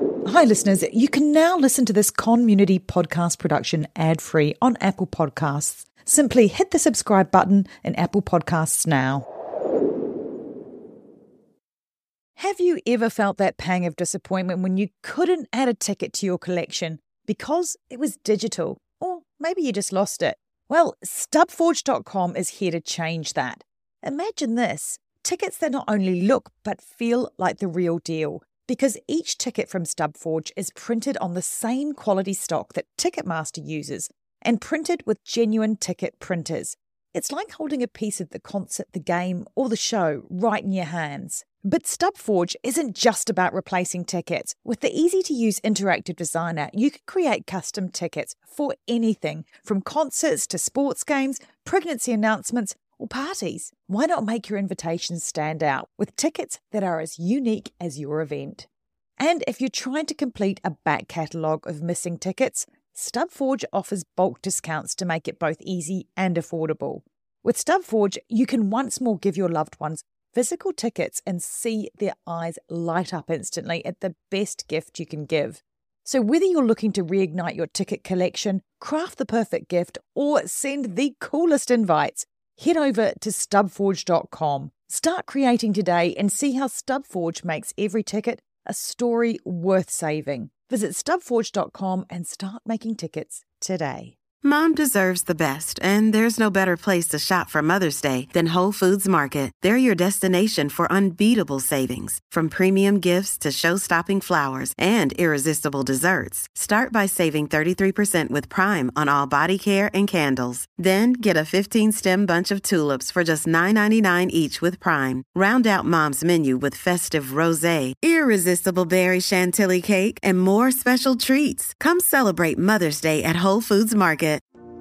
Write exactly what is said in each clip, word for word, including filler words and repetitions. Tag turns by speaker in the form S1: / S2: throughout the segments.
S1: Hi listeners, you can now listen to this Community podcast production ad-free on Apple Podcasts. Simply hit the subscribe button in Apple Podcasts now. Have you ever felt that pang of disappointment when you couldn't add a ticket to your collection because it was digital? Or maybe you just lost it. Well, stub forge dot com is here to change that. Imagine this, tickets that not only look but feel like the real deal. Because each ticket from StubForge is printed on the same quality stock that Ticketmaster uses and printed with genuine ticket printers. It's like holding a piece of the concert, the game, or the show right in your hands. But StubForge isn't just about replacing tickets. With the easy-to-use interactive designer, you can create custom tickets for anything, from concerts to sports games, pregnancy announcements, or parties. Why not make your invitations stand out with tickets that are as unique as your event? And if you're trying to complete a back catalogue of missing tickets, StubForge offers bulk discounts to make it both easy and affordable. With StubForge, you can once more give your loved ones physical tickets and see their eyes light up instantly at the best gift you can give. So whether you're looking to reignite your ticket collection, craft the perfect gift, or send the coolest invites, head over to stub forge dot com. Start creating today and see how StubForge makes every ticket a story worth saving. Visit stub forge dot com and start making tickets today.
S2: Mom deserves the best, and there's no better place to shop for Mother's Day than Whole Foods Market. They're your destination for unbeatable savings, from premium gifts to show-stopping flowers and irresistible desserts. Start by saving thirty-three percent with Prime on all body care and candles. Then get a fifteen-stem bunch of tulips for just nine ninety-nine each with Prime. Round out Mom's menu with festive rosé, irresistible berry chantilly cake, and more special treats. Come celebrate Mother's Day at Whole Foods Market.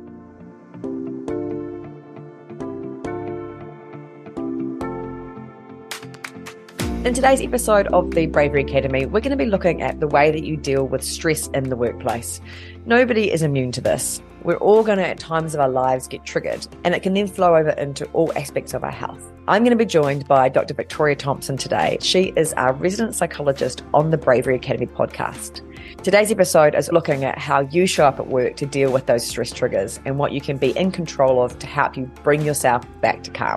S3: In today's episode of the Bravery Academy, we're going to be looking at the way that you deal with stress in the workplace. Nobody is immune to this. We're all going to, at times of our lives, get triggered, and it can then flow over into all aspects of our health. I'm going to be joined by Doctor Victoria Thompson today. She is our resident psychologist on the Bravery Academy podcast. Today's episode is looking at how you show up at work to deal with those stress triggers and what you can be in control of to help you bring yourself back to calm.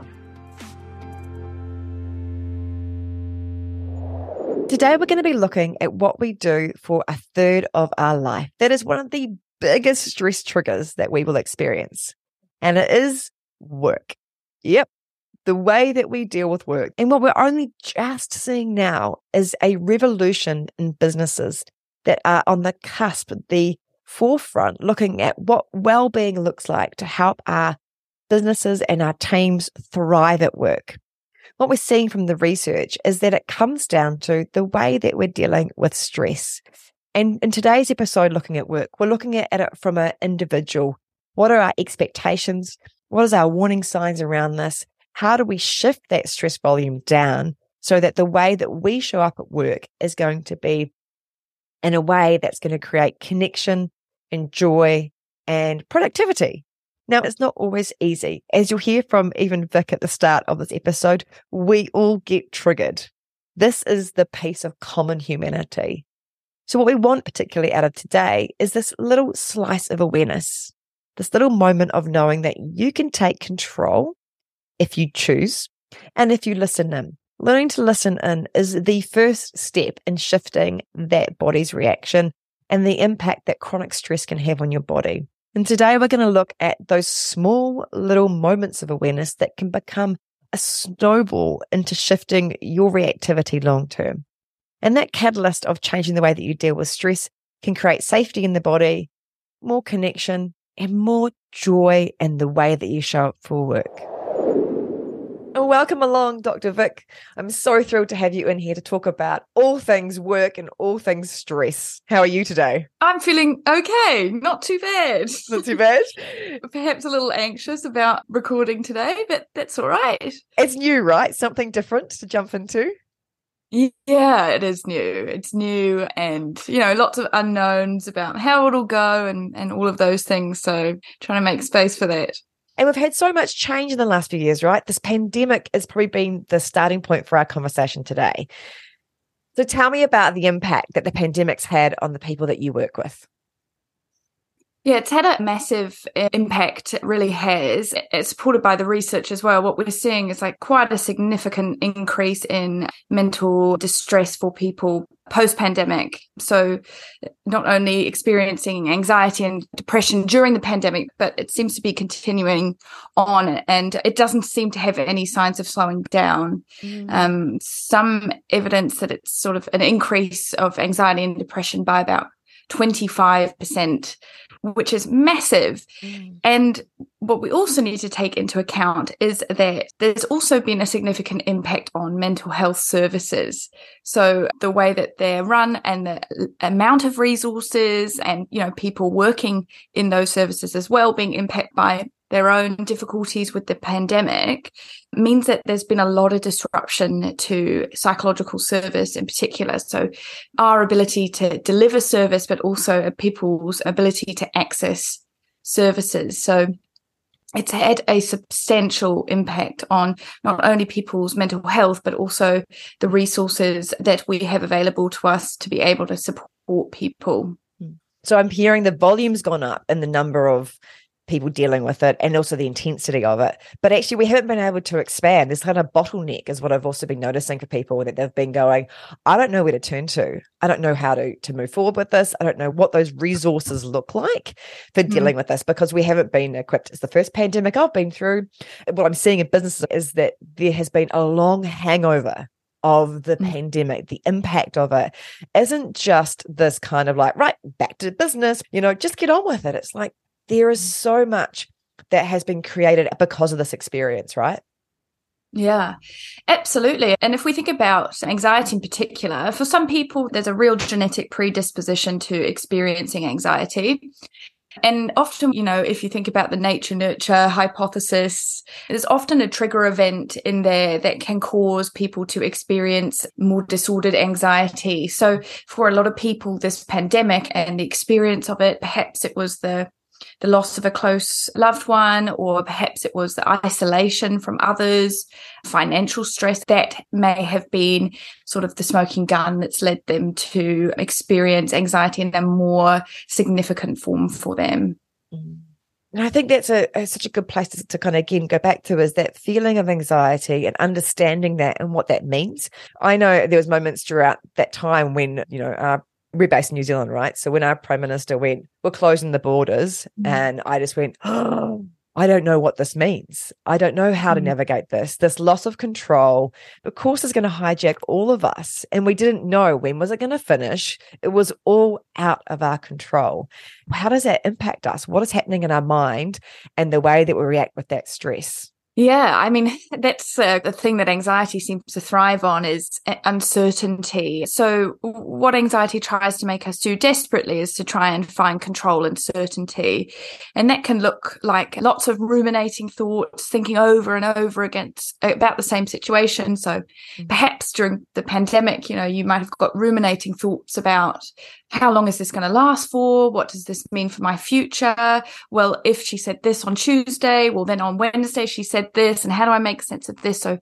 S3: Today, we're going to be looking at what we do for a third of our life. That is one of the biggest stress triggers that we will experience. And it is work. Yep, the way that we deal with work. And what we're only just seeing now is a revolution in businesses that are on the cusp, the forefront, looking at what well-being looks like to help our businesses and our teams thrive at work. What we're seeing from the research is that it comes down to the way that we're dealing with stress. And in today's episode, looking at work, we're looking at it from an individual. What are our expectations? What is our warning signs around this? How do we shift that stress volume down so that the way that we show up at work is going to be in a way that's going to create connection and joy and productivity? Now, it's not always easy. As you'll hear from even Vic at the start of this episode, we all get triggered. This is the piece of common humanity. So what we want particularly out of today is this little slice of awareness, this little moment of knowing that you can take control if you choose and if you listen in. Learning to listen in is the first step in shifting that body's reaction and the impact that chronic stress can have on your body. And today we're going to look at those small little moments of awareness that can become a snowball into shifting your reactivity long term. And that catalyst of changing the way that you deal with stress can create safety in the body, more connection, and more joy in the way that you show up for work. And welcome along, Doctor Vic. I'm so thrilled to have you in here to talk about all things work and all things stress. How are you today?
S4: I'm feeling okay, not too bad.
S3: Not too bad?
S4: Perhaps a little anxious about recording today, but that's all right.
S3: It's new, right? Something different to jump into?
S4: Yeah, it is new. It's new and, you know, lots of unknowns about how it'll go and, and all of those things. So trying to make space for that.
S3: And we've had so much change in the last few years, right? This pandemic has probably been the starting point for our conversation today. So tell me about the impact that the pandemic's had on the people that you work with.
S4: Yeah, it's had a massive impact. It really has. It's supported by the research as well. What we're seeing is like quite a significant increase in mental distress for people post-pandemic. So not only experiencing anxiety and depression during the pandemic, but it seems to be continuing on, and it doesn't seem to have any signs of slowing down. Mm. Um, some evidence that it's sort of an increase of anxiety and depression by about twenty-five percent, which is massive. Mm. And what we also need to take into account is that there's also been a significant impact on mental health services. So the way that they're run and the amount of resources and, you know, people working in those services as well being impacted by their own difficulties with the pandemic means that there's been a lot of disruption to psychological service in particular. So our ability to deliver service, but also people's ability to access services. So it's had a substantial impact on not only people's mental health, but also the resources that we have available to us to be able to support people.
S3: So I'm hearing the volume's gone up in the number of people dealing with it and also the intensity of it. But actually, we haven't been able to expand. This kind of bottleneck is what I've also been noticing for people, that they've been going, I don't know where to turn to. I don't know how to, to move forward with this. I don't know what those resources look like for mm. dealing with this, because we haven't been equipped. It's the first pandemic I've been through. What I'm seeing in businesses is that there has been a long hangover of the mm. pandemic. The impact of it isn't just this kind of like, right, back to business, you know, just get on with it. It's like, there is so much that has been created because of this experience, right?
S4: Yeah, absolutely. And if we think about anxiety in particular, for some people, there's a real genetic predisposition to experiencing anxiety. And often, you know, if you think about the nature-nurture hypothesis, there's often a trigger event in there that can cause people to experience more disordered anxiety. So for a lot of people, this pandemic and the experience of it, perhaps it was the the loss of a close loved one, or perhaps it was the isolation from others, financial stress, that may have been sort of the smoking gun that's led them to experience anxiety in a more significant form for them.
S3: And I think that's a, a such a good place to, to kind of, again, go back to, is that feeling of anxiety and understanding that and what that means. I know there was moments throughout that time when, you know, our we're based in New Zealand, right? So when our Prime Minister went, we're closing the borders, mm. and I just went, oh, I don't know what this means. I don't know how mm. to navigate this. This loss of control, of course, is going to hijack all of us. And we didn't know when was it going to finish. It was all out of our control. How does that impact us? What is happening in our mind and the way that we react with that stress?
S4: Yeah, I mean, that's uh, the thing that anxiety seems to thrive on, is uncertainty. So what anxiety tries to make us do desperately is to try and find control and certainty. And that can look like lots of ruminating thoughts, thinking over and over again about the same situation. So perhaps during the pandemic, you know, you might have got ruminating thoughts about, how long is this going to last for? What does this mean for my future? Well, if she said this on Tuesday, well, then on Wednesday she said this, and how do I make sense of this? So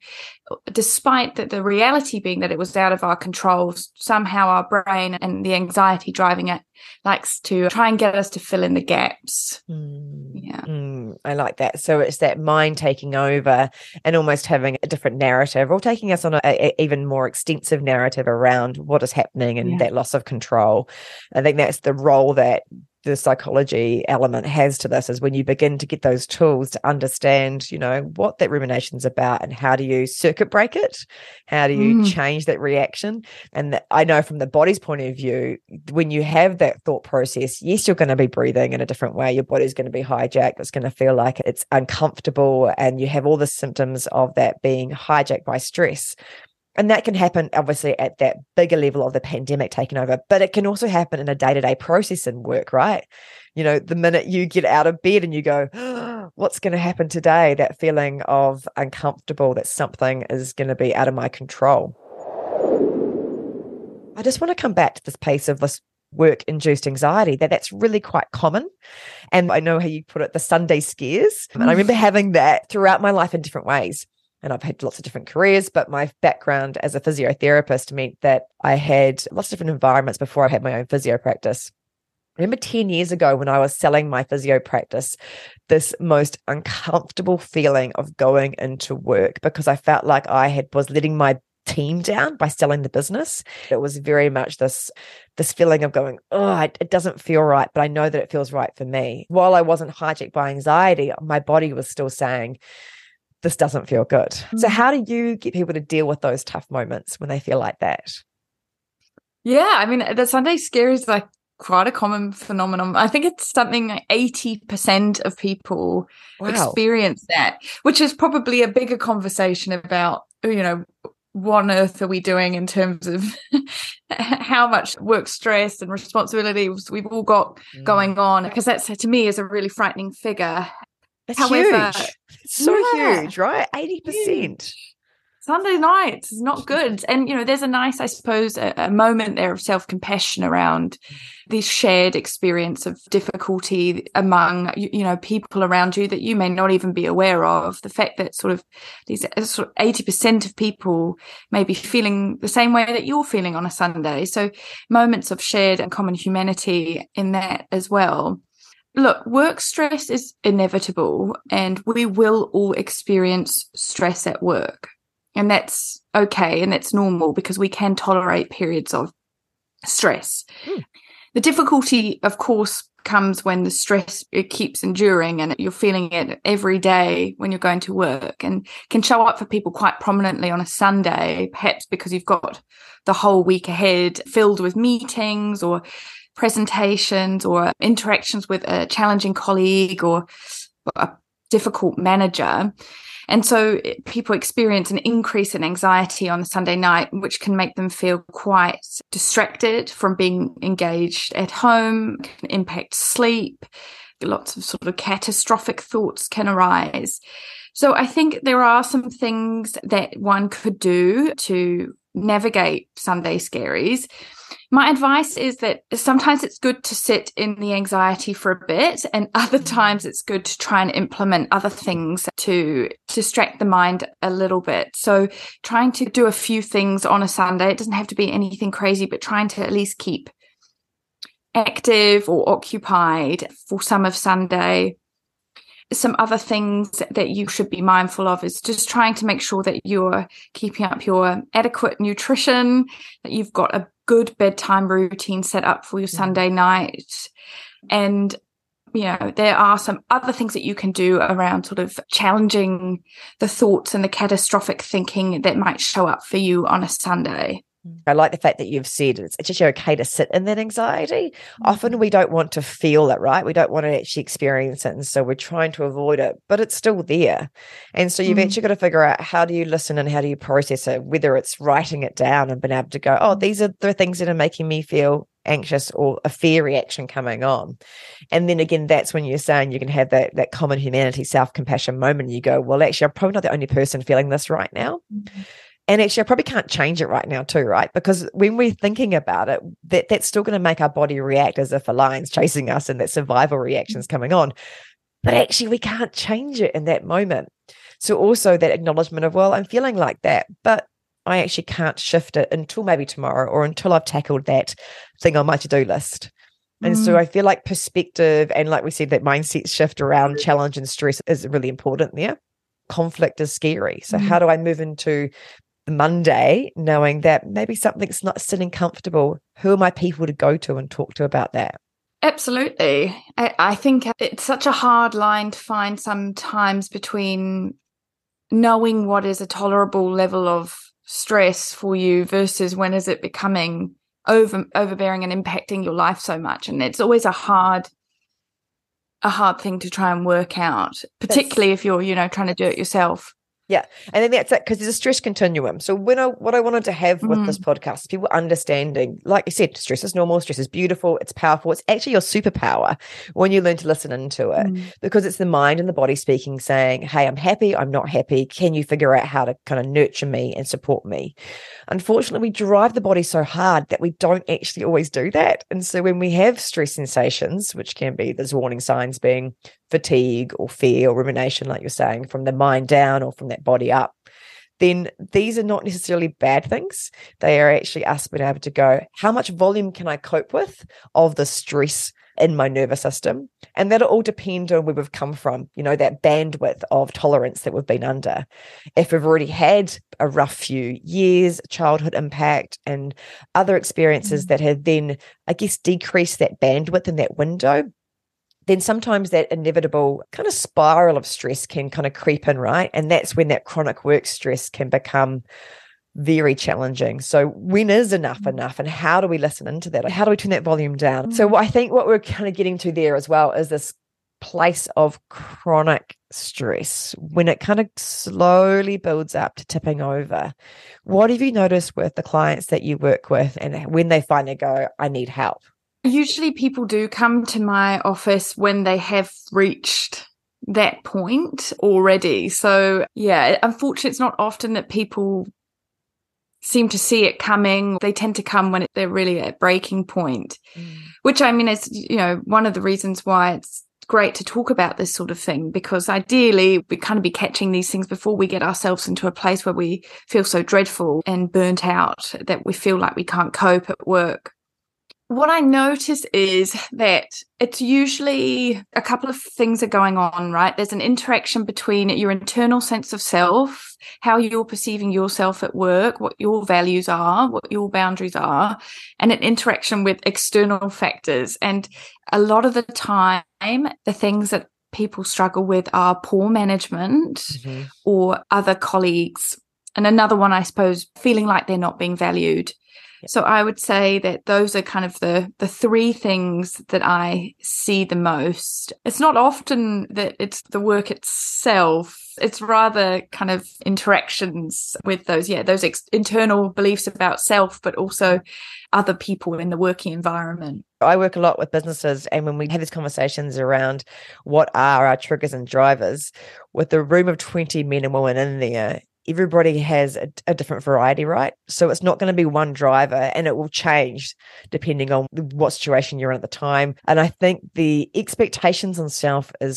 S4: despite the, the reality being that it was out of our control, somehow our brain and the anxiety driving it likes to try and get us to fill in the gaps.
S3: Mm,
S4: yeah.
S3: Mm, I like that. So it's that mind taking over and almost having a different narrative, or taking us on an even more extensive narrative around what is happening and yeah. that loss of control. I think that's the role that the psychology element has to this, is when you begin to get those tools to understand, you know, what that rumination is about and how do you circuit break it? How do you mm. change that reaction? And that, I know from the body's point of view, when you have that thought process, yes, you're going to be breathing in a different way. Your body's going to be hijacked. It's going to feel like it's uncomfortable, and you have all the symptoms of that being hijacked by stress. And that can happen, obviously, at that bigger level of the pandemic taking over, but it can also happen in a day-to-day process in work, right? You know, the minute you get out of bed and you go, oh, what's going to happen today? That feeling of uncomfortable, that something is going to be out of my control. I just want to come back to this piece of this work-induced anxiety, that that's really quite common. And I know how you put it, the Sunday scares. And I remember having that throughout my life in different ways. and I've had lots of different careers, but my background as a physiotherapist meant that I had lots of different environments before I had my own physio practice. I remember ten years ago when I was selling my physio practice, this most uncomfortable feeling of going into work because I felt like I had was letting my team down by selling the business. It was very much this, this feeling of going, oh, it, it doesn't feel right, but I know that it feels right for me. While I wasn't hijacked by anxiety, my body was still saying, this doesn't feel good. Mm. So how do you get people to deal with those tough moments when they feel like that?
S4: Yeah, I mean, the Sunday scare is like quite a common phenomenon. I think it's something like eighty percent of people wow. experience that, which is probably a bigger conversation about, you know, what on earth are we doing in terms of how much work stress and responsibilities we've all got mm. going on, because that's, to me, is a really frightening figure.
S3: It's However, huge. It's so yeah, huge, right? eighty percent.
S4: Huge. Sunday nights is not good. And, you know, there's a nice, I suppose, a, a moment there of self-compassion around this shared experience of difficulty among, you, you know, people around you that you may not even be aware of. The fact that sort of these sort of eighty percent of people may be feeling the same way that you're feeling on a Sunday. So moments of shared and common humanity in that as well. Look, work stress is inevitable and we will all experience stress at work. And that's okay and that's normal because we can tolerate periods of stress. Mm. The difficulty, of course, comes when the stress it keeps enduring and you're feeling it every day when you're going to work, and can show up for people quite prominently on a Sunday, perhaps because you've got the whole week ahead filled with meetings or presentations or interactions with a challenging colleague or a difficult manager. And so people experience an increase in anxiety on the Sunday night, which can make them feel quite distracted from being engaged at home, can impact sleep. Lots of sort of catastrophic thoughts can arise. So I think there are some things that one could do to navigate Sunday scaries. My advice is that sometimes it's good to sit in the anxiety for a bit, and other times it's good to try and implement other things to distract the mind a little bit. So trying to do a few things on a Sunday, it doesn't have to be anything crazy, but trying to at least keep active or occupied for some of Sunday. Some other things that you should be mindful of is just trying to make sure that you're keeping up your adequate nutrition, that you've got a good bedtime routine set up for your mm-hmm. Sunday night. And, you know, there are some other things that you can do around sort of challenging the thoughts and the catastrophic thinking that might show up for you on a Sunday.
S3: I like the fact that you've said it's actually okay to sit in that anxiety. Mm-hmm. Often we don't want to feel it, right? We don't want to actually experience it. And so we're trying to avoid it, but it's still there. And so you've mm-hmm. actually got to figure out how do you listen and how do you process it, whether it's writing it down and being able to go, oh, these are the things that are making me feel anxious or a fear reaction coming on. And then again, that's when you're saying you can have that, that common humanity, self-compassion moment. You go, well, actually, I'm probably not the only person feeling this right now. Mm-hmm. And actually, I probably can't change it right now too, right? Because when we're thinking about it, that, that's still going to make our body react as if a lion's chasing us and that survival reaction's coming on. But actually, we can't change it in that moment. So also that acknowledgement of, well, I'm feeling like that, but I actually can't shift it until maybe tomorrow or until I've tackled that thing on my to-do list. And mm. so I feel like perspective and, like we said, that mindset shift around challenge and stress is really important there. Conflict is scary. So mm. how do I move into Monday knowing that maybe something's not sitting comfortable? Who are my people to go to and talk to about that?
S4: Absolutely. I, I think it's such a hard line to find sometimes between knowing what is a tolerable level of stress for you versus when is it becoming over overbearing and impacting your life so much. And it's always a hard a hard thing to try and work out, particularly that's, if you're, you know, trying to do it yourself.
S3: Yeah. And then that's it, because there's a stress continuum. So when I, what I wanted to have with mm. this podcast is people understanding, like you said, stress is normal, stress is beautiful, it's powerful. It's actually your superpower when you learn to listen into it, mm. because it's the mind and the body speaking, saying, hey, I'm happy, I'm not happy. Can you figure out how to kind of nurture me and support me? Unfortunately, we drive the body so hard that we don't actually always do that. And so when we have stress sensations, which can be, there's warning signs being fatigue or fear or rumination, like you're saying, from the mind down or from that body up, then these are not necessarily bad things. They are actually us being able to go, how much volume can I cope with of the stress in my nervous system? And that'll all depend on where we've come from, you know, that bandwidth of tolerance that we've been under. If we've already had a rough few years, childhood impact, and other experiences mm. that have then, I guess, decreased that bandwidth in that window, then sometimes that inevitable kind of spiral of stress can kind of creep in, right? And that's when that chronic work stress can become very challenging. So when is enough enough, and how do we listen into that? How do we turn that volume down? Mm. So I think what we're kind of getting to there as well is this place of chronic stress when it kind of slowly builds up to tipping over. What have you noticed with the clients that you work with, and when they finally go, I need help?
S4: Usually people do come to my office when they have reached that point already. So yeah, unfortunately, it's not often that people seem to see it coming. They tend to come when they're really at breaking point, mm. which I mean is, you know, one of the reasons why it's great to talk about this sort of thing, because ideally we kind of be catching these things before we get ourselves into a place where we feel so dreadful and burnt out that we feel like we can't cope at work. What I notice is that it's usually a couple of things are going on, right? There's an interaction between your internal sense of self, how you're perceiving yourself at work, what your values are, what your boundaries are, and an interaction with external factors. And a lot of the time, the things that people struggle with are poor management mm-hmm. or other colleagues. And another one, I suppose, feeling like they're not being valued. So I would say that those are kind of the the three things that I see the most. It's not often that it's the work itself. It's rather kind of interactions with those, yeah, those ex- internal beliefs about self, but also other people in the working environment.
S3: I work a lot with businesses, and when we have these conversations around what are our triggers and drivers, with a room of twenty men and women in there, everybody has a, a different variety, right? So it's not going to be one driver, and it will change depending on what situation you're in at the time. And I think the expectations on self is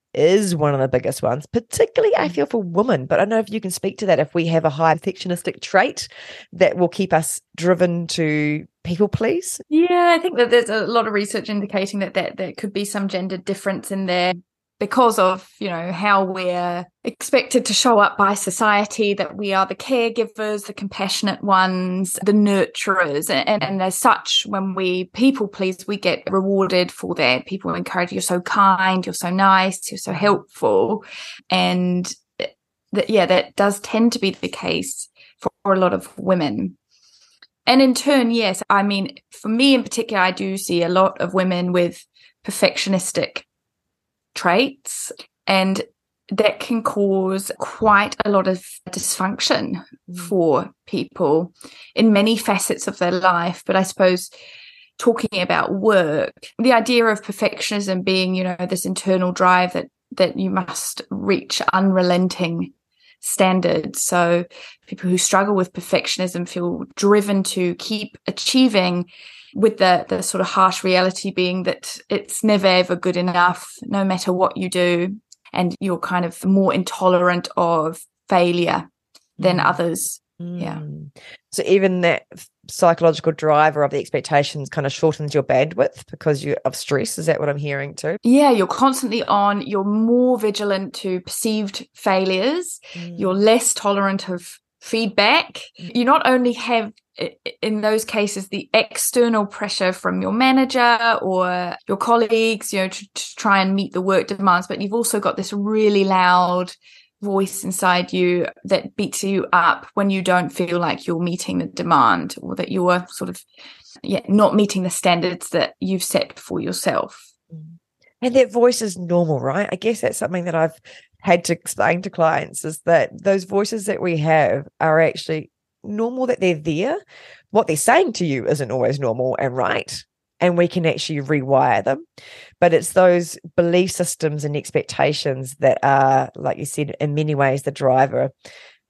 S3: is one of the biggest ones, particularly I feel for women. But I don't know if you can speak to that, if we have a high perfectionistic trait that will keep us driven to people please.
S4: Yeah, I think that there's a lot of research indicating that, that there could be some gender difference in there, because of, you know, how we're expected to show up by society, that we are the caregivers, the compassionate ones, the nurturers. And, and as such, when we people please, we get rewarded for that. People encourage, you're so kind, you're so nice, you're so helpful. And that, yeah, that does tend to be the case for a lot of women. And in turn, yes, I mean, for me in particular, I do see a lot of women with perfectionistic traits, and that can cause quite a lot of dysfunction mm. for people in many facets of their life. But I suppose talking about work, the idea of perfectionism being, you know, this internal drive that that you must reach unrelenting standards. So people who struggle with perfectionism feel driven to keep achieving, with the the sort of harsh reality being that it's never ever good enough, no matter what you do, and you're kind of more intolerant of failure than mm. others. Mm. Yeah.
S3: So even that psychological driver of the expectations kind of shortens your bandwidth because you of stress. Is that what I'm hearing too?
S4: Yeah, you're constantly on. You're more vigilant to perceived failures. Mm. You're less tolerant of feedback. You not only have, in those cases, the external pressure from your manager or your colleagues, you know, to, to try and meet the work demands, but you've also got this really loud voice inside you that beats you up when you don't feel like you're meeting the demand, or that you're sort of yeah not meeting the standards that you've set for yourself.
S3: And that voice is normal, right? I guess that's something that I've had to explain to clients, is that those voices that we have are actually normal, that they're there. What they're saying to you isn't always normal and right, and we can actually rewire them. But it's those belief systems and expectations that are, like you said, in many ways the driver.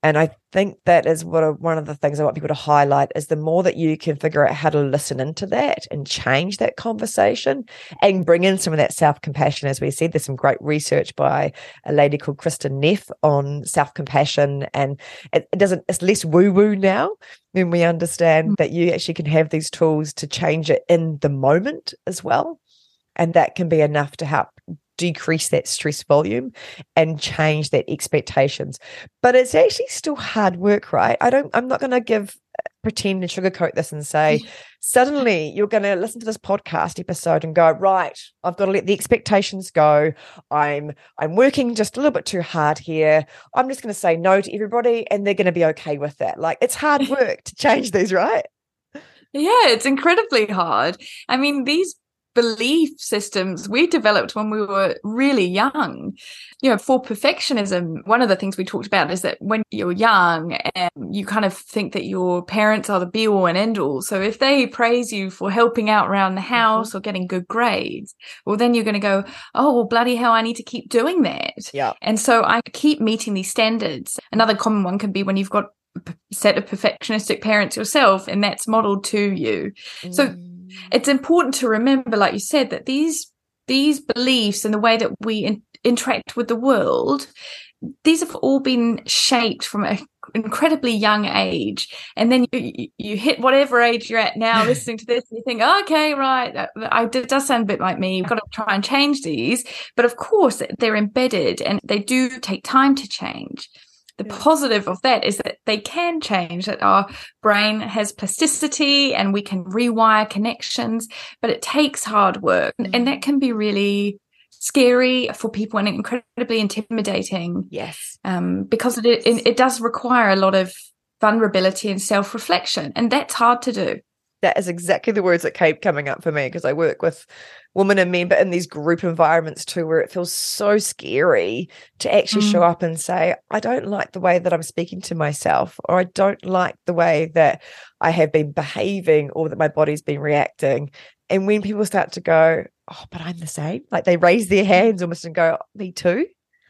S3: And I think that is what a, one of the things I want people to highlight is the more that you can figure out how to listen into that and change that conversation and bring in some of that self-compassion. As we said, there's some great research by a lady called Kristen Neff on self-compassion, and it, it doesn't, it's less woo-woo now when we understand mm-hmm. that you actually can have these tools to change it in the moment as well. And that can be enough to help decrease that stress volume and change that expectations. But it's actually still hard work, right? I don't, I'm not going to give, pretend and sugarcoat this and say, suddenly you're going to listen to this podcast episode and go, right, I've got to let the expectations go. I'm, I'm working just a little bit too hard here. I'm just going to say no to everybody and they're going to be okay with that. Like, it's hard work to change these, right?
S4: Yeah, it's incredibly hard. I mean, these belief systems we developed when we were really young. You know, for perfectionism, one of the things we talked about is that when you're young, and you kind of think that your parents are the be all and end all. So if they praise you for helping out around the house mm-hmm. or getting good grades, well, then you're going to go, oh, well, bloody hell, I need to keep doing that.
S3: Yeah. And
S4: so I keep meeting these standards. Another common one can be when you've got a set of perfectionistic parents yourself, and that's modeled to you. Mm. So it's important to remember, like you said, that these these beliefs and the way that we in, interact with the world, these have all been shaped from an incredibly young age. And then you, you hit whatever age you're at now listening to this and you think, oh, okay, right, that, that, it does sound a bit like me. We've got to try and change these. But of course, they're embedded and they do take time to change. The yeah. positive of that is that they can change, that our brain has plasticity and we can rewire connections, but it takes hard work. Mm-hmm. And that can be really scary for people and incredibly intimidating.
S3: Yes.
S4: Um, because it, it, it does require a lot of vulnerability and self-reflection, and that's hard to do.
S3: That is exactly the words that keep coming up for me, because I work with women and men, but in these group environments too, where it feels so scary to actually mm. show up and say, I don't like the way that I'm speaking to myself, or I don't like the way that I have been behaving or that my body's been reacting. And when people start to go, oh, but I'm the same, like they raise their hands almost and go, me too.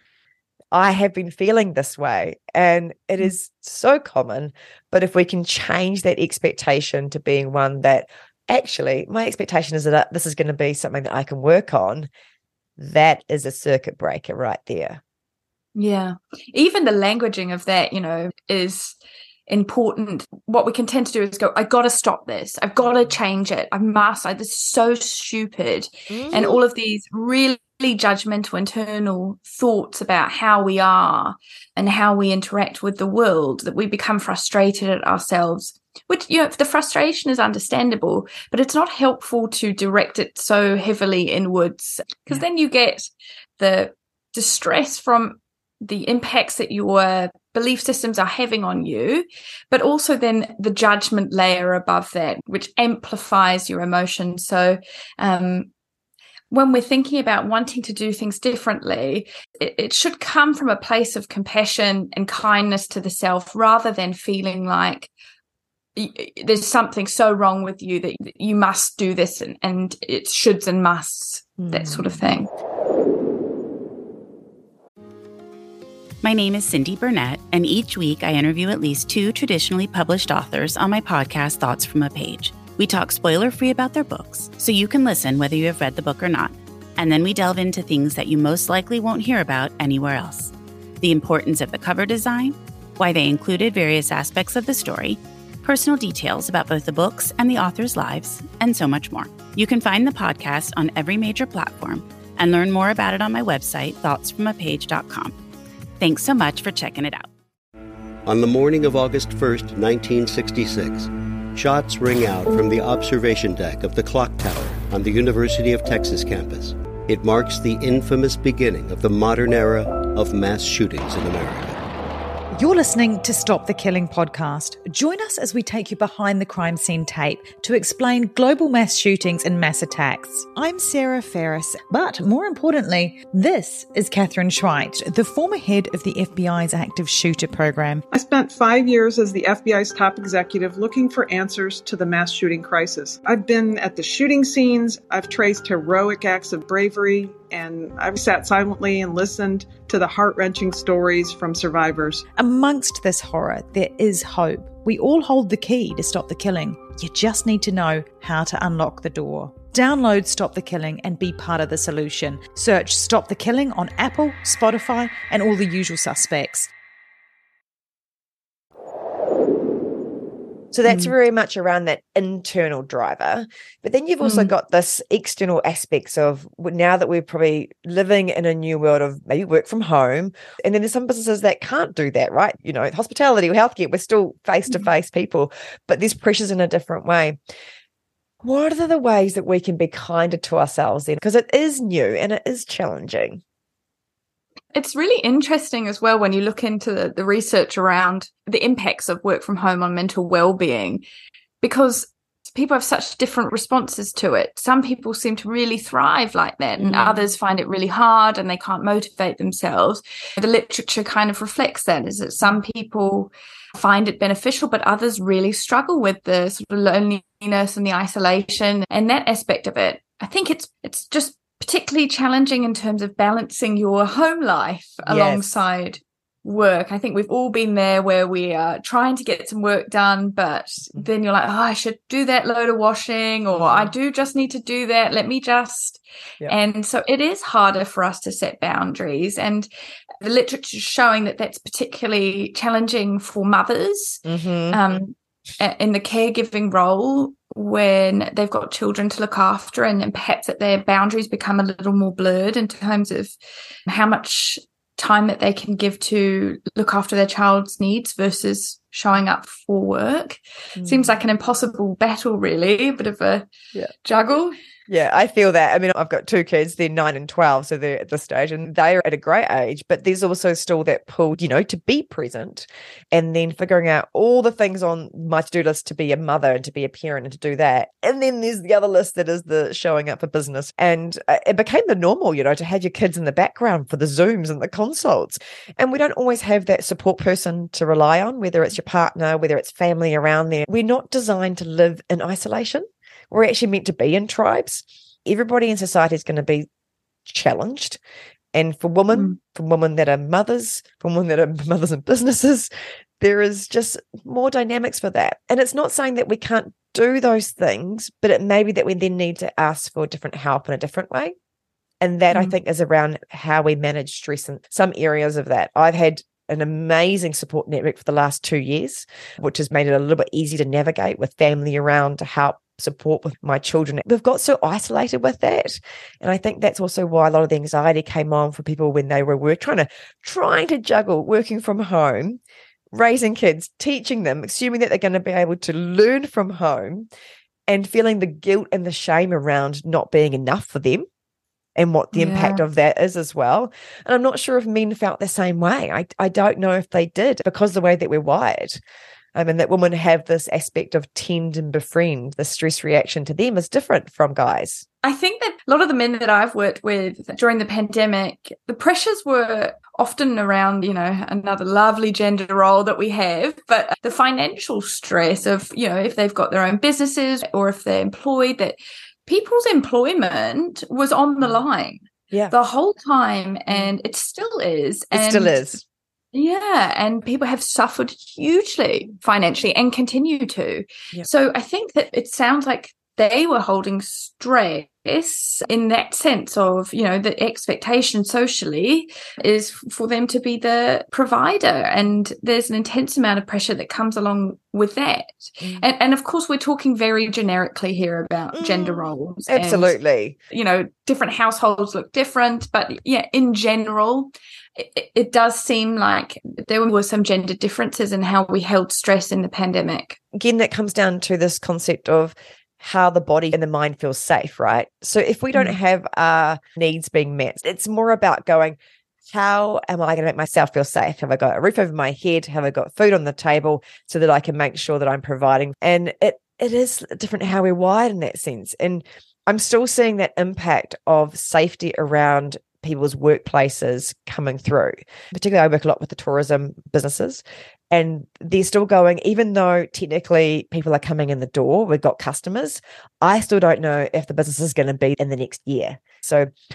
S3: I have been feeling this way, and it is so common. But if we can change that expectation to being one that actually my expectation is that this is going to be something that I can work on, that is a circuit breaker right there.
S4: Yeah. Even the languaging of that, you know, is important. What we can tend to do is go, I got to stop this. I've got to change it. I must. I, this is so stupid. Mm. And all of these really judgmental internal thoughts about how we are and how we interact with the world, that we become frustrated at ourselves, which, you know, the frustration is understandable, but it's not helpful to direct it so heavily inwards, because yeah. then you get the distress from the impacts that your belief systems are having on you, but also then the judgment layer above that, which amplifies your emotions. So um, when we're thinking about wanting to do things differently, it, it should come from a place of compassion and kindness to the self, rather than feeling like there's something so wrong with you that you must do this and, and it's shoulds and musts, mm. that sort of thing.
S5: My name is Cindy Burnett, and each week I interview at least two traditionally published authors on my podcast, Thoughts from a Page. We talk spoiler-free about their books, so you can listen whether you have read the book or not. And then we delve into things that you most likely won't hear about anywhere else. The importance of the cover design, why they included various aspects of the story, personal details about both the books and the authors' lives, and so much more. You can find the podcast on every major platform and learn more about it on my website, thoughts from a page dot com. Thanks so much for checking it out.
S6: On the morning of August first, nineteen sixty-six, shots ring out from the observation deck of the clock tower on the University of Texas campus. It marks the infamous beginning of the modern era of mass shootings in America.
S1: You're listening to Stop the Killing podcast. Join us as we take you behind the crime scene tape to explain global mass shootings and mass attacks. I'm Sarah Ferris, but more importantly, this is Catherine Schweit, the former head of the F B I's active shooter program.
S7: I spent five years as the F B I's top executive looking for answers to the mass shooting crisis. I've been at the shooting scenes, I've traced heroic acts of bravery, and I've sat silently and listened to the heart-wrenching stories from survivors.
S1: Amongst this horror, there is hope. We all hold the key to stop the killing. You just need to know how to unlock the door. Download Stop the Killing and be part of the solution. Search Stop the Killing on Apple, Spotify, and all the usual suspects.
S3: So that's mm. very much around that internal driver. But then you've also mm. got this external aspects of now that we're probably living in a new world of maybe work from home. And then there's some businesses that can't do that, right? You know, hospitality or healthcare, we're still face-to-face mm. people, but there's pressures in a different way. What are the ways that we can be kinder to ourselves then? Because it is new and it is challenging.
S4: It's really interesting as well when you look into the, the research around the impacts of work from home on mental well-being, because people have such different responses to it. Some people seem to really thrive like that, and mm. others find it really hard and they can't motivate themselves. The literature kind of reflects that, is that some people find it beneficial, but others really struggle with the sort of loneliness and the isolation and that aspect of it. I think it's it's just particularly challenging in terms of balancing your home life yes. alongside work. I think we've all been there where we are trying to get some work done, but then you're like, oh, I should do that load of washing, or I do just need to do that. Let me just. Yep. And so it is harder for us to set boundaries. And the literature is showing that that's particularly challenging for mothers mm-hmm. um, in the caregiving role, when they've got children to look after, and, and perhaps that their boundaries become a little more blurred in terms of how much time that they can give to look after their child's needs versus showing up for work. Mm. Seems like an impossible battle, really, a bit of a yeah. juggle.
S3: Yeah, I feel that. I mean, I've got two kids, they're nine and twelve, so they're at this stage, and they are at a great age, but there's also still that pull, you know, to be present, and then figuring out all the things on my to-do list to be a mother and to be a parent and to do that. And then there's the other list that is the showing up for business. And it became the normal, you know, to have your kids in the background for the Zooms and the consults. And we don't always have that support person to rely on, whether it's your partner, whether it's family around there. We're not designed to live in isolation. We're actually meant to be in tribes. Everybody in society is going to be challenged. And for women, mm. for women that are mothers, for women that are mothers in businesses, there is just more dynamics for that. And it's not saying that we can't do those things, but it may be that we then need to ask for different help in a different way. And that, mm. I think, is around how we manage stress in some areas of that. I've had an amazing support network for the last two years, which has made it a little bit easier to navigate with family around to help support with my children. We've got so isolated with that. And I think that's also why a lot of the anxiety came on for people when they were work, trying to trying to juggle working from home, raising kids, teaching them, assuming that they're going to be able to learn from home, and feeling the guilt and the shame around not being enough for them and what the yeah. impact of that is as well. And I'm not sure if men felt the same way. I, I don't know if they did, because of the way that we're wired. I mean, that women have this aspect of tend and befriend. The stress reaction to them is different from guys.
S4: I think that a lot of the men that I've worked with during the pandemic, the pressures were often around, you know, another lovely gender role that we have, but the financial stress of, you know, if they've got their own businesses or if they're employed, that people's employment was on the line
S3: yeah.
S4: the whole time, and it still is.
S3: It
S4: and
S3: still is.
S4: Yeah, and people have suffered hugely financially and continue to. Yep. So I think that it sounds like they were holding stress in that sense of, you know, the expectation socially is for them to be the provider. And there's an intense amount of pressure that comes along with that. Mm. And, and of course, we're talking very generically here about mm. gender roles.
S3: Absolutely.
S4: And, you know, different households look different. But yeah, in general, it, it does seem like there were some gender differences in how we held stress in the pandemic.
S3: Again, that comes down to this concept of how the body and the mind feels safe, right? So if we don't mm. have our needs being met, it's more about going, how am I going to make myself feel safe? Have I got a roof over my head? Have I got food on the table so that I can make sure that I'm providing? And it it is different how we're wired in that sense. And I'm still seeing that impact of safety around people's workplaces coming through. Particularly, I work a lot with the tourism businesses, and they're still going, even though technically people are coming in the door, we've got customers, I still don't know if the business is going to be in the next year. So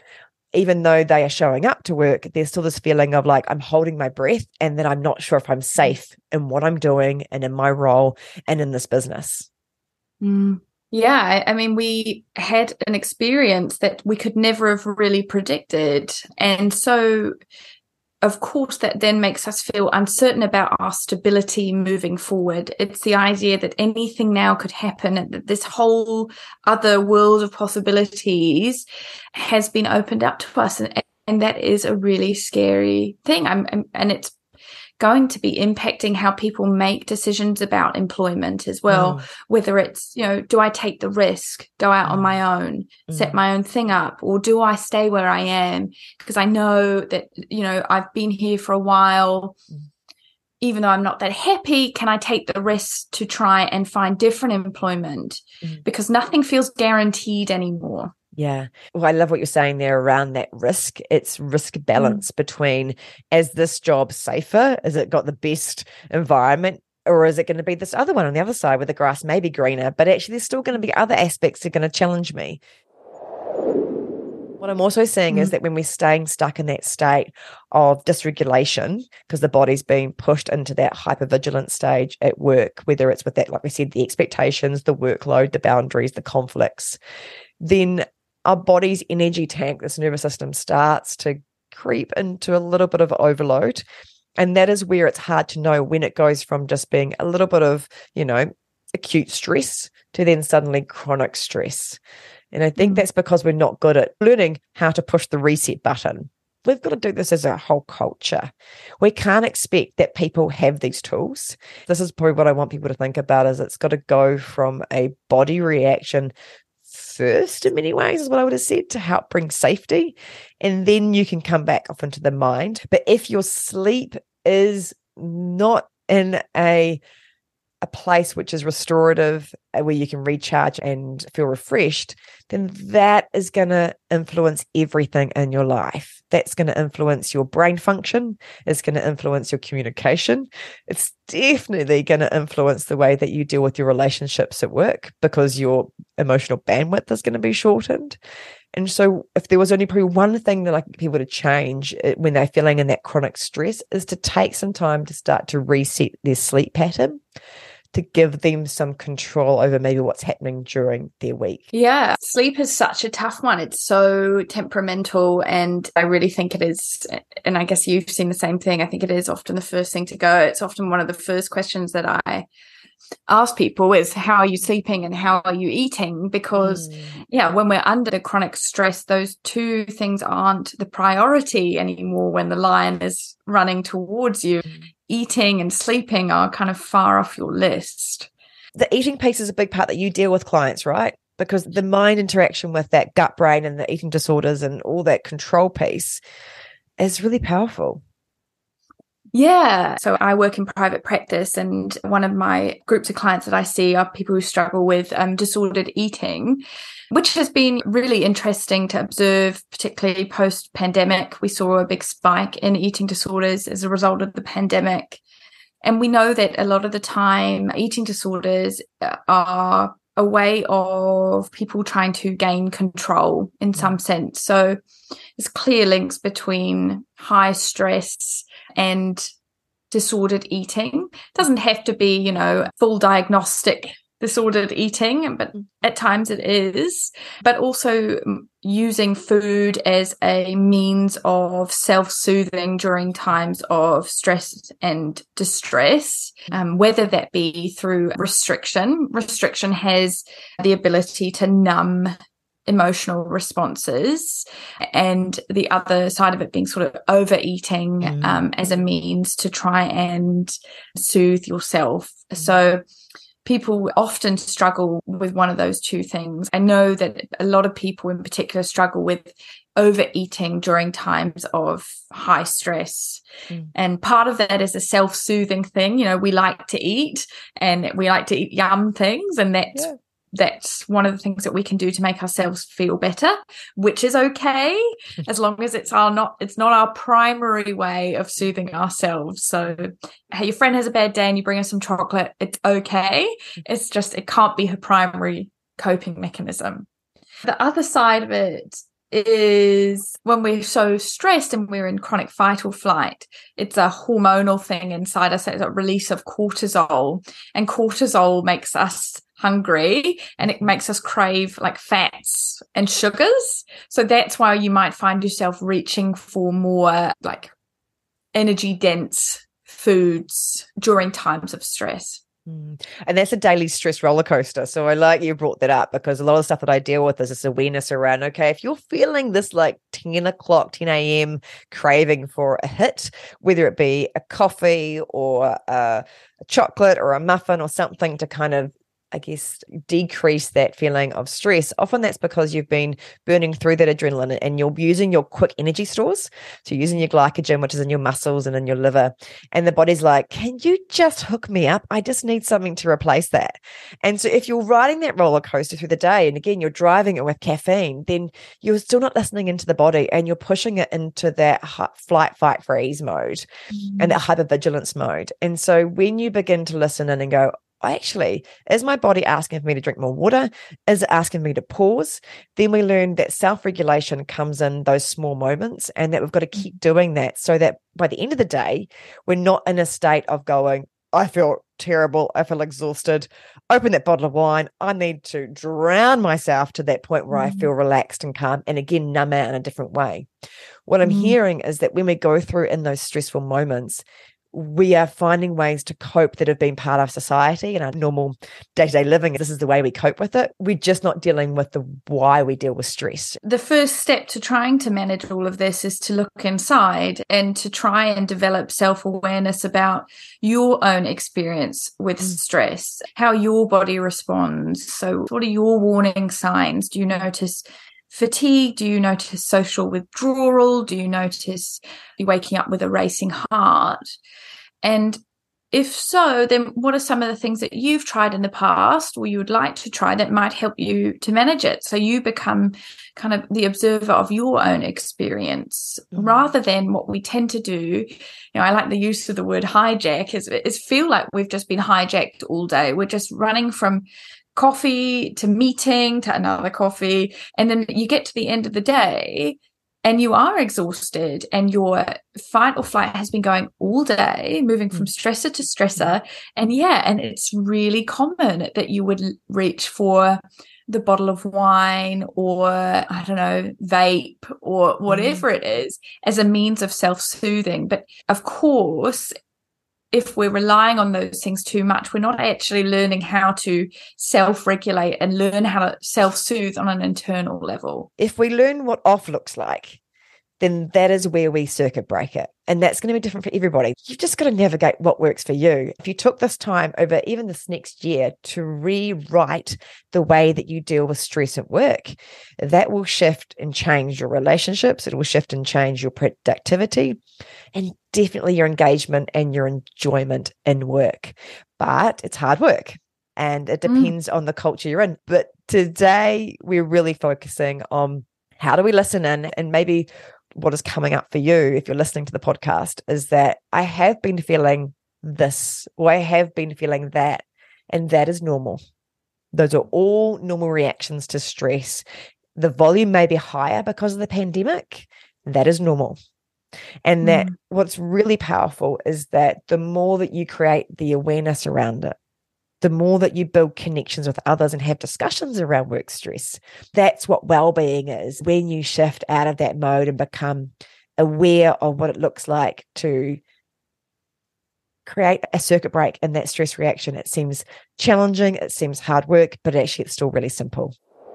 S3: even though they are showing up to work, there's still this feeling of like, I'm holding my breath and that I'm not sure if I'm safe in what I'm doing and in my role and in this business.
S4: Mm. Yeah, I mean, we had an experience that we could never have really predicted. And so, of course, that then makes us feel uncertain about our stability moving forward. It's the idea that anything now could happen, and that this whole other world of possibilities has been opened up to us. And, and that is a really scary thing. I'm, I'm, and it's going to be impacting how people make decisions about employment as well, mm. whether it's, you know, do I take the risk, go out mm. on my own, mm. set my own thing up, or do I stay where I am? Because I know that, you know, I've been here for a while, mm. even though I'm not that happy, can I take the risk to try and find different employment? Mm. Because nothing feels guaranteed anymore.
S3: Yeah. Well, I love what you're saying there around that risk. It's risk balance mm. between, is this job safer? Is it got the best environment? Or is it going to be this other one on the other side where the grass may be greener, but actually there's still going to be other aspects that are going to challenge me? What I'm also seeing mm. is that when we're staying stuck in that state of dysregulation, because the body's being pushed into that hypervigilant stage at work, whether it's with that, like we said, the expectations, the workload, the boundaries, the conflicts, then our body's energy tank, this nervous system, starts to creep into a little bit of overload. And that is where it's hard to know when it goes from just being a little bit of, you know, acute stress to then suddenly chronic stress. And I think mm. that's because we're not good at learning how to push the reset button. We've got to do this as a whole culture. We can't expect that people have these tools. This is probably what I want people to think about, is it's got to go from a body reaction first, in many ways, is what I would have said, to help bring safety. And then you can come back off into the mind. But if your sleep is not in a a place which is restorative, where you can recharge and feel refreshed, then that is going to influence everything in your life. That's going to influence your brain function. It's going to influence your communication. It's definitely going to influence the way that you deal with your relationships at work, because your emotional bandwidth is going to be shortened. And so if there was only probably one thing that I like people to change when they're feeling in that chronic stress, is to take some time to start to reset their sleep pattern, to give them some control over maybe what's happening during their week.
S4: Yeah, sleep is such a tough one. It's so temperamental, and I really think it is, and I guess you've seen the same thing, I think it is often the first thing to go. It's often one of the first questions that I ask people is, how are you sleeping and how are you eating? Because mm. yeah, when we're under chronic stress, those two things aren't the priority anymore when the lion is running towards you. Mm. Eating and sleeping are kind of far off your list.
S3: The eating piece is a big part that you deal with clients, right? Because the mind interaction with that gut brain and the eating disorders and all that control piece is really powerful.
S4: Yeah. So I work in private practice, and one of my groups of clients that I see are people who struggle with um, disordered eating, which has been really interesting to observe, particularly post-pandemic. We saw a big spike in eating disorders as a result of the pandemic. And we know that a lot of the time, eating disorders are a way of people trying to gain control in some sense. So there's clear links between high stress and disordered eating. It doesn't have to be, you know, full diagnostic disordered eating, but at times it is. But also using food as a means of self-soothing during times of stress and distress, um, whether that be through restriction. Restriction has the ability to numb emotional responses, and the other side of it being sort of overeating mm. um, as a means to try and soothe yourself. Mm. So people often struggle with one of those two things. I know that a lot of people in particular struggle with overeating during times of high stress. Mm. And part of that is a self-soothing thing. You know, we like to eat and we like to eat yum things, and that's yeah. That's one of the things that we can do to make ourselves feel better, which is okay, as long as it's our not it's not our primary way of soothing ourselves. So, hey, your friend has a bad day and you bring her some chocolate, it's okay. It's just it can't be her primary coping mechanism. The other side of it is when we're so stressed and we're in chronic fight or flight, it's a hormonal thing inside us. It's a release of cortisol, and cortisol makes us hungry and it makes us crave like fats and sugars. So that's why you might find yourself reaching for more like energy dense foods during times of stress.
S3: And that's a daily stress roller coaster. So I like you brought that up, because a lot of the stuff that I deal with is this awareness around, okay, if you're feeling this like ten o'clock, ten a.m. craving for a hit, whether it be a coffee or a, a chocolate or a muffin or something to kind of, I guess, decrease that feeling of stress. Often that's because you've been burning through that adrenaline and you're using your quick energy stores. So you're using your glycogen, which is in your muscles and in your liver. And the body's like, can you just hook me up? I just need something to replace that. And so if you're riding that roller coaster through the day, and again, you're driving it with caffeine, then you're still not listening into the body and you're pushing it into that flight, fight, freeze mode mm. and that hypervigilance mode. And so when you begin to listen in and go, actually, is my body asking for me to drink more water? Is it asking me to pause? Then we learn that self-regulation comes in those small moments, and that we've got to keep doing that so that by the end of the day, we're not in a state of going, I feel terrible, I feel exhausted, open that bottle of wine, I need to drown myself to that point where mm. I feel relaxed and calm, and again, numb out in a different way. What I'm mm. hearing is that when we go through in those stressful moments, we are finding ways to cope that have been part of society and our normal day-to-day living. This is the way we cope with it. We're just not dealing with the why we deal with stress.
S4: The first step to trying to manage all of this is to look inside and to try and develop self-awareness about your own experience with mm. stress, how your body responds. So what are your warning signs? Do you notice fatigue? Do you notice social withdrawal? Do you notice you waking up with a racing heart? And if so, then what are some of the things that you've tried in the past or you would like to try that might help you to manage it? So you become kind of the observer of your own experience mm-hmm. rather than what we tend to do. You know, I like the use of the word hijack, is, is feel like we've just been hijacked all day. We're just running from coffee to meeting to another coffee. And then you get to the end of the day and you are exhausted and your fight or flight has been going all day, moving from stressor to stressor. And yeah, and it's really common that you would reach for the bottle of wine or, I don't know, vape or whatever mm. it is as a means of self-soothing. But of course, if we're relying on those things too much, we're not actually learning how to self-regulate and learn how to self-soothe on an internal level.
S3: If we learn what off looks like, then that is where we circuit break it. And that's going to be different for everybody. You've just got to navigate what works for you. If you took this time over even this next year to rewrite the way that you deal with stress at work, that will shift and change your relationships. It will shift and change your productivity and definitely your engagement and your enjoyment in work. But it's hard work and it depends mm. on the culture you're in. But today we're really focusing on how do we listen in, and maybe what is coming up for you if you're listening to the podcast is that I have been feeling this, or I have been feeling that, and that is normal. Those are all normal reactions to stress. The volume may be higher because of the pandemic. That is normal. And mm. that what's really powerful is that the more that you create the awareness around it, the more that you build connections with others and have discussions around work stress. That's what well-being is, when you shift out of that mode and become aware of what it looks like to create a circuit break in that stress reaction. It seems challenging, it seems hard work, but actually it's still really simple.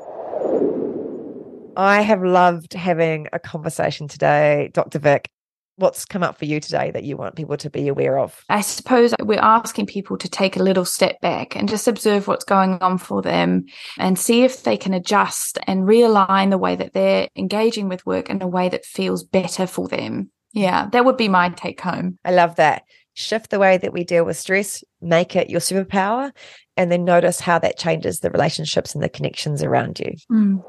S3: I have loved having a conversation today, Doctor Vic. What's come up for you today that you want people to be aware of?
S4: I suppose we're asking people to take a little step back and just observe what's going on for them and see if they can adjust and realign the way that they're engaging with work in a way that feels better for them. Yeah, that would be my take home.
S3: I love that. Shift the way that we deal with stress, make it your superpower, and then notice how that changes the relationships and the connections around you.
S4: Mm.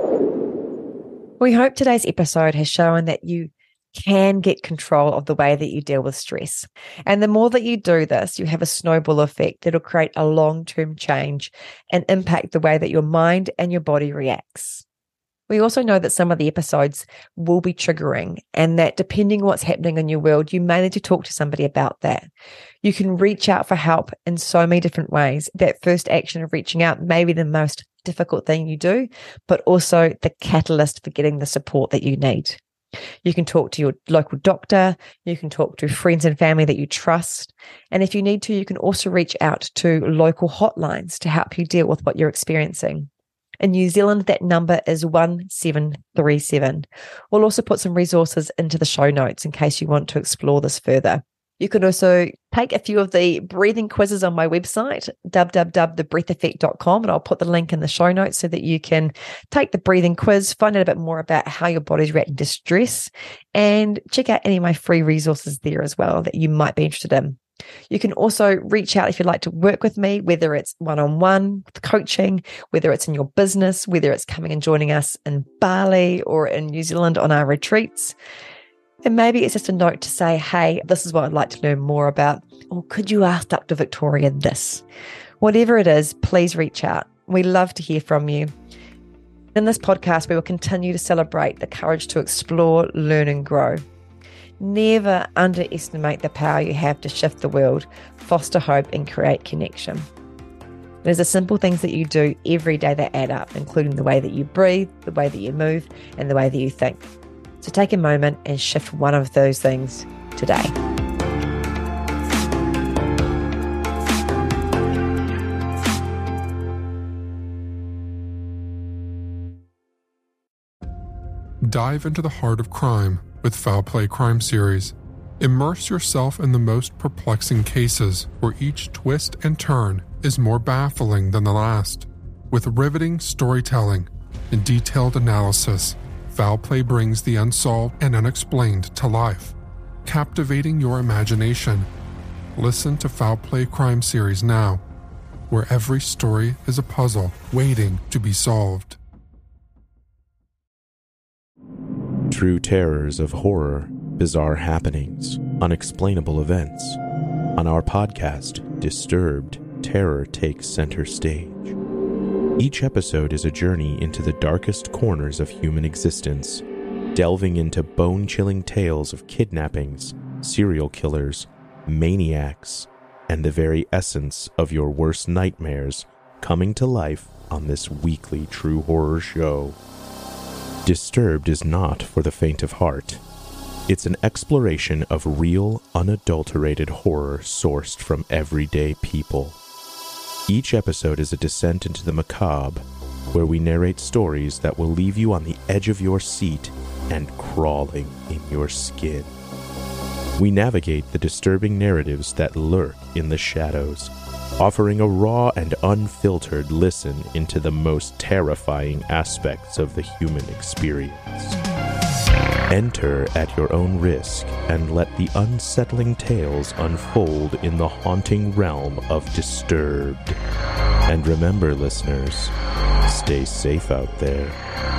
S3: We hope today's episode has shown that you can get control of the way that you deal with stress. And the more that you do this, you have a snowball effect that'll create a long-term change and impact the way that your mind and your body reacts. We also know that some of the episodes will be triggering, and that depending on what's happening in your world, you may need to talk to somebody about that. You can reach out for help in so many different ways. That first action of reaching out may be the most difficult thing you do, but also the catalyst for getting the support that you need. You can talk to your local doctor. You can talk to friends and family that you trust. And if you need to, you can also reach out to local hotlines to help you deal with what you're experiencing. In New Zealand, that number is one seven three seven. We'll also put some resources into the show notes in case you want to explore this further. You can also take a few of the breathing quizzes on my website, w w w dot the breath effect dot com, and I'll put the link in the show notes so that you can take the breathing quiz, find out a bit more about how your body's reacting to stress, and check out any of my free resources there as well that you might be interested in. You can also reach out if you'd like to work with me, whether it's one-on-one with coaching, whether it's in your business, whether it's coming and joining us in Bali or in New Zealand on our retreats. And maybe it's just a note to say, hey, this is what I'd like to learn more about. Or could you ask Doctor Victoria this? Whatever it is, please reach out. We love to hear from you. In this podcast, we will continue to celebrate the courage to explore, learn, and grow. Never underestimate the power you have to shift the world, foster hope, and create connection. There's the simple things that you do every day that add up, including the way that you breathe, the way that you move, and the way that you think. So take a moment and shift one of those things today.
S8: Dive into the heart of crime with Foul Play Crime Series. Immerse yourself in the most perplexing cases where each twist and turn is more baffling than the last. With riveting storytelling and detailed analysis, Foul Play brings the unsolved and unexplained to life, captivating your imagination. Listen to Foul Play Crime Series now, where every story is a puzzle waiting to be solved.
S9: True terrors of horror, bizarre happenings, unexplainable events. On our podcast, Disturbed, terror takes center stage. Each episode is a journey into the darkest corners of human existence, delving into bone-chilling tales of kidnappings, serial killers, maniacs, and the very essence of your worst nightmares coming to life on this weekly true horror show. Disturbed is not for the faint of heart. It's an exploration of real, unadulterated horror sourced from everyday people. Each episode is a descent into the macabre, where we narrate stories that will leave you on the edge of your seat and crawling in your skin. We navigate the disturbing narratives that lurk in the shadows, offering a raw and unfiltered listen into the most terrifying aspects of the human experience. Enter at your own risk and let the unsettling tales unfold in the haunting realm of Disturbed. And remember, listeners, stay safe out there.